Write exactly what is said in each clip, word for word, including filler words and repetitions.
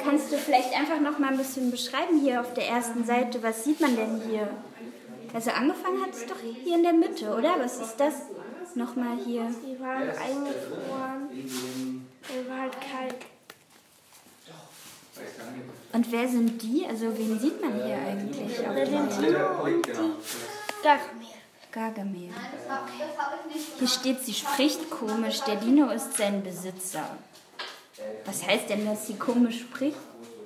kannst du vielleicht einfach noch mal ein bisschen beschreiben hier auf der ersten Seite? Was sieht man denn hier? Also angefangen hat es doch hier in der Mitte, oder? Was ist das? Nochmal hier. Die waren eingefroren. Es war halt kalt. Und wer sind die? Also wen sieht man hier eigentlich? Auf Den Dino und die Gargamel. Gargamel. Okay. Hier steht, sie spricht komisch. Der Dino ist sein Besitzer. Was heißt denn, dass sie komisch spricht?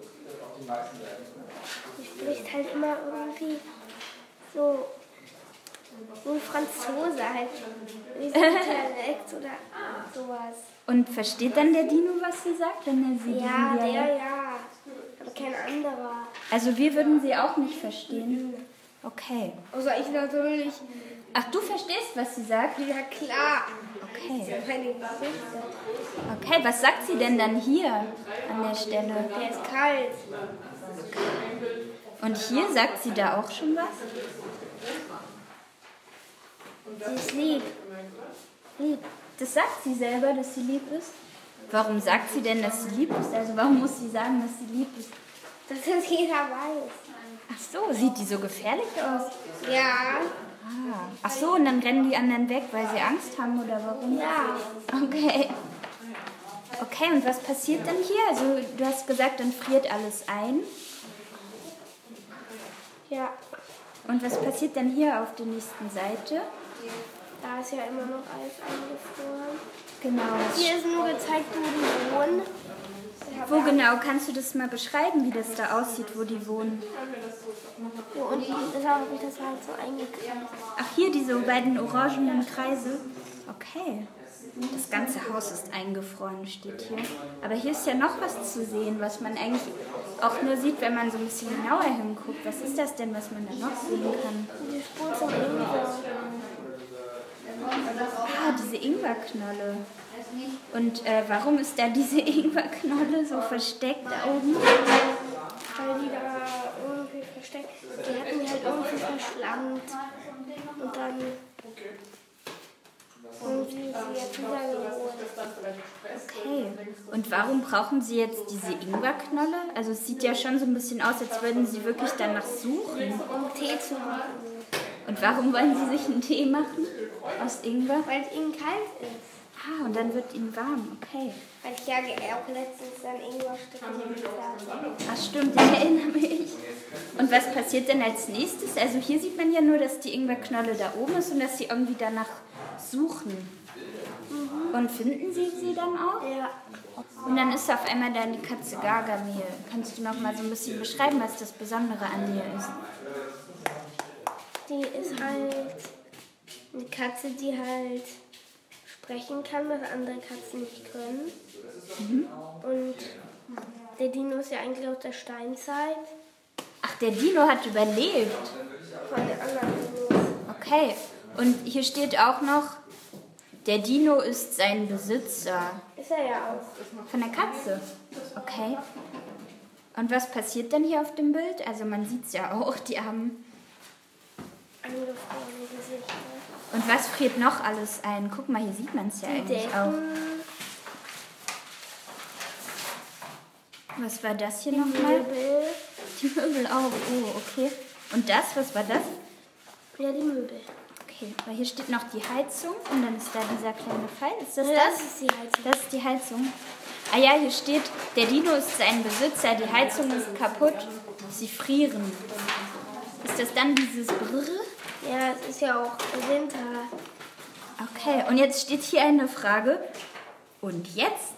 Sie spricht halt immer irgendwie so wie ein Franzose halt. Wie so ein Dialekt oder sowas. Und versteht dann der Dino, was sie sagt, wenn er sie Ja, diesen der Dialekt- ja. Aber kein anderer. Also wir würden sie auch nicht verstehen. Okay. Also ich natürlich. Ach, du verstehst, was sie sagt? Ja klar. Okay. Meine Gesichter. Okay, was sagt sie denn dann hier an der Stelle? Der ist kalt. Und hier sagt sie da auch schon was? Sie ist lieb. Lieb. Das sagt sie selber, dass sie lieb ist? Warum sagt sie denn, dass sie lieb ist? Also warum muss sie sagen, dass sie lieb ist? Dass das jeder weiß. Ach so, sieht die so gefährlich aus? Ja. Ah. Ach so, und dann rennen die anderen weg, weil sie Angst haben oder warum? Ja. Okay. Okay, und was passiert dann hier? Also du hast gesagt, dann friert alles ein. Ja. Und was passiert dann hier auf der nächsten Seite? Da ist ja immer noch alles eingefroren. Genau. Hier ist nur gezeigt, wo die wohnen. Wo genau? Kannst du das mal beschreiben, wie das da aussieht, wo die wohnen? Hier unten, deshalb habe ich das halt so eingekreist. Ach, hier diese beiden orangenen Kreise. Okay. Das ganze Haus ist eingefroren, steht hier. Aber hier ist ja noch was zu sehen, was man eigentlich auch nur sieht, wenn man so ein bisschen genauer hinguckt. Was ist das denn, was man da noch sehen kann? Die Spur zum Ingwer. Ah, diese Ingwerknolle. Und äh, warum ist da diese Ingwerknolle so versteckt da oben? Weil die da irgendwie versteckt. Die hatten die halt irgendwie verschlammt. Und dann irgendwie ist sie jetzt wieder geholt. Okay. Und warum brauchen Sie jetzt diese Ingwerknolle? Also es sieht ja schon so ein bisschen aus, als würden Sie wirklich danach suchen. Um Tee zu machen. Und warum wollen Sie sich einen Tee machen aus Ingwer? Weil es ihnen kalt ist. Ah, und dann wird Ihnen warm. Okay. Weil ich ja auch letztens dann Ingwerstücke gemacht habe. Ach stimmt, ich erinnere mich. Und was passiert denn als nächstes? Also hier sieht man ja nur, dass die Ingwerknolle da oben ist und dass Sie irgendwie danach suchen. Mhm. Und finden Sie sie dann auch? Ja. Und dann ist auf einmal da die Katze Gargamel. Kannst du noch mal so ein bisschen beschreiben, was das Besondere an ihr ist? Die ist halt eine Katze, die halt sprechen kann, was andere Katzen nicht können. Mhm. Und der Dino ist ja eigentlich aus der Steinzeit. Ach, der Dino hat überlebt. Von den anderen Dinos. Okay. Und hier steht auch noch, der Dino ist sein Besitzer. Ist er ja auch. Von der Katze? Okay. Und was passiert denn hier auf dem Bild? Also man sieht es ja auch, die haben... Angefrorene Gesichter. Und was friert noch alles ein? Guck mal, hier sieht man es ja Die eigentlich Decken. auch. Was war das hier nochmal? Möbel. Die Möbel auch. Oh, okay. Und das, was war das? Ja, die Möbel. Okay, weil hier steht noch die Heizung und dann ist da dieser kleine Pfeil. Ist das Ja, das? das ist die Heizung. Das ist die Heizung. Ah ja, hier steht, der Dino ist sein Besitzer, die Heizung ist kaputt, sie frieren. Ist das dann dieses Brrr? Ja, es ist ja auch Winter. Okay, und jetzt steht hier eine Frage. Und jetzt?